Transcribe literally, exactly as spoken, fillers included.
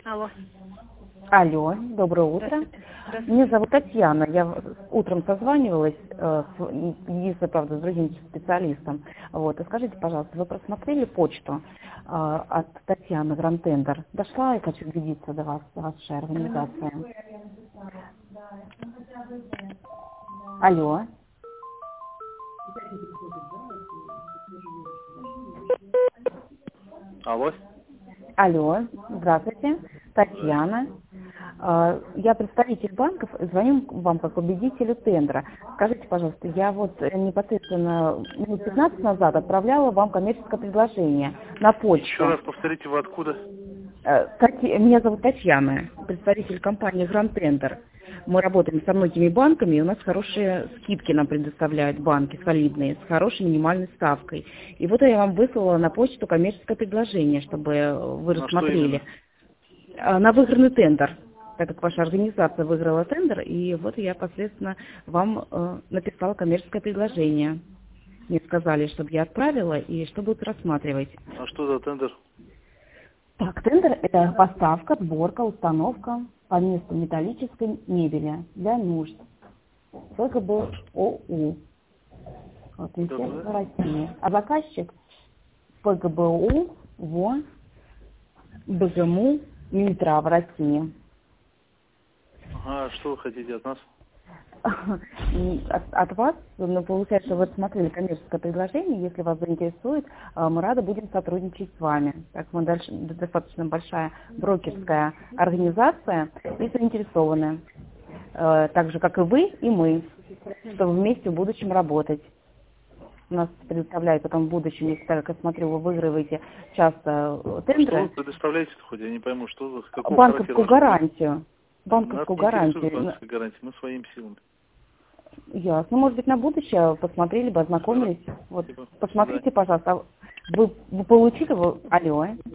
Алло. Алло, доброе утро. Меня зовут Татьяна. Я утром созванивалась, э, с, единственное, правда, с другим специалистом. Вот. И скажите, пожалуйста, вы просмотрели почту э, от Татьяны Грантендер? Дошла, я хочу убедиться до вас, вашей организации. Алло. Алло. Алло, здравствуйте, Татьяна. Э, Я представитель банков, звоню вам как победителю тендера. Скажите, пожалуйста, я вот непосредственно минут пятнадцать назад отправляла вам коммерческое предложение на почту. Еще раз повторите, вы откуда? Э, Тати- Меня зовут Татьяна, представитель компании Grand Tender. Мы работаем со многими банками, и у нас хорошие скидки нам предоставляют банки, солидные, с хорошей минимальной ставкой. И вот я вам выслала на почту коммерческое предложение, чтобы вы На рассмотрели. Э, На выигранный тендер, так как ваша организация выиграла тендер, и вот я, посредственно, вам э, написала коммерческое предложение. Мне сказали, чтобы я отправила, и что будут рассматривать. А что за тендер? Так, тендер – это поставка, сборка, установка по месту металлической мебели для нужд ФГБ ОУ. Вот, Министерство России. А заказчик ФГБУ ВО БГМУ Минздрав России. Ага, что вы хотите от нас? И От, от вас, ну, получается, вы смотрели коммерческое предложение, если вас заинтересует, э, мы рады будем сотрудничать с вами. Так мы дальше, достаточно большая брокерская организация и заинтересованы, э, так же, как и вы, и мы, чтобы вместе в будущем работать. У нас предоставляют потом в будущем, если, так как я смотрю, вы выигрываете часто э, тендеры. Что вы предоставляете хоть? Я не пойму, что вы, какого банковскую характера? гарантию. Банковскую Нас не интересует гарантию. банковская гарантия, мы своими силами. Ясно. Может быть, на будущее посмотрели бы, ознакомились. Вот, Спасибо. посмотрите, пожалуйста. Вы, вы получили его? Алло.